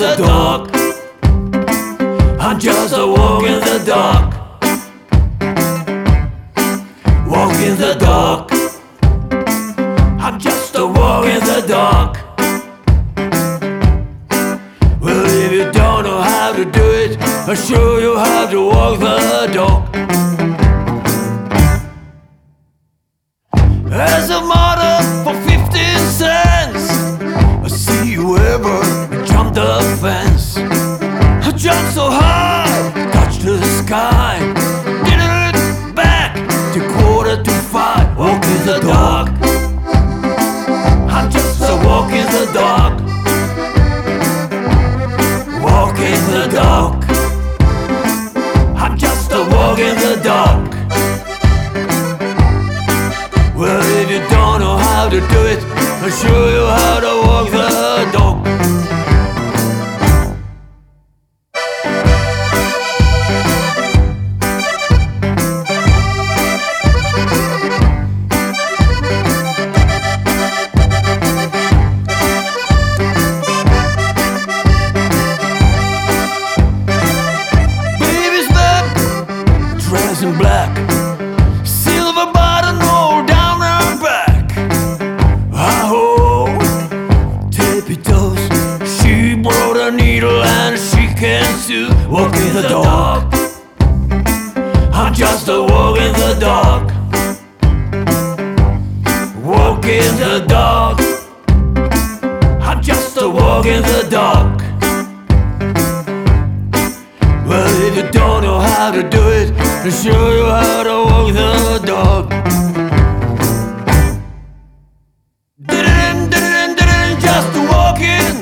the dog. I'm just a walk in the dark. Walk in the dark. I'm just a walk in the dark. Well, if you don't know how to do it, I'll show you how to walk the dog. As a mother for 15 cents, I see you ever jump the fence. I jumped so high, touched the sky, did it back to 4:45. Walk in the dark. I'm just a walk in the dark. Walk in the dark. I'm just a walk in the dark. Well, if you don't know how to do it, I'll show you how to walk the dog. Baby's back, dressed in black, silver button all down her back. Oh, tippy toes, she brought a needle and she can sew. Walk in the dark. I'm just a walk in the dark. Walk in the dark. I'm just a walk in the dark. Well, if you don't know how to do it, I'll show you how to walk the dog. Just walking.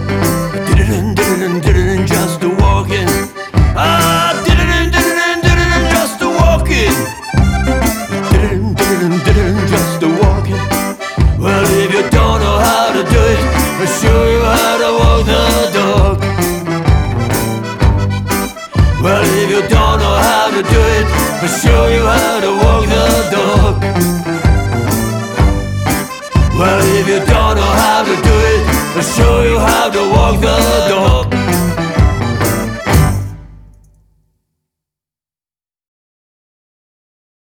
Just walking. Ah, just walking. Just walking. Well, if you don't know how to do it, I'll show you how to walk the dog. Well, if you don't know how to do it, I'll show you how to walk the dog. Well, if you don't know how to do it, I'll show you how to walk the